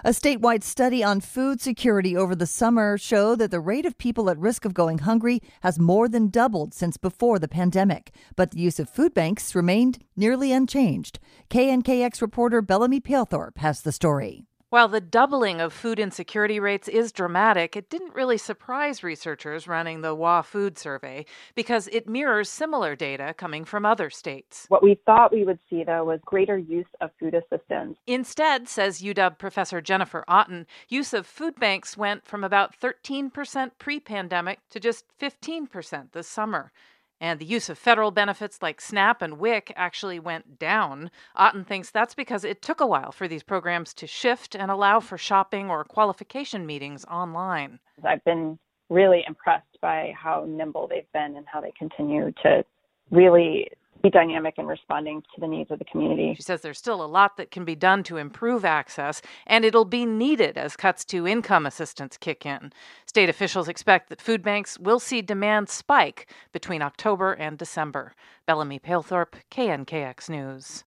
A statewide study on food security over the summer showed that the rate of people at risk of going hungry has more than doubled since before the pandemic. But the use of food banks remained nearly unchanged. KNKX reporter Bellamy Palethorpe has the story. While the doubling of food insecurity rates is dramatic, it didn't really surprise researchers running the WA Food Survey because it mirrors similar data coming from other states. What we thought we would see, though, was greater use of food assistance. Instead, says UW professor Jennifer Otten, use of food banks went from about 13% pre-pandemic to just 15% this summer. And the use of federal benefits like SNAP and WIC actually went down. Otten thinks that's because it took a while for these programs to shift and allow for shopping or qualification meetings online. I've been really impressed by how nimble they've been and how they continue to really be dynamic in responding to the needs of the community. She says there's still a lot that can be done to improve access, and it'll be needed as cuts to income assistance kick in. State officials expect that food banks will see demand spike between October and December. Bellamy Palethorpe, KNKX News.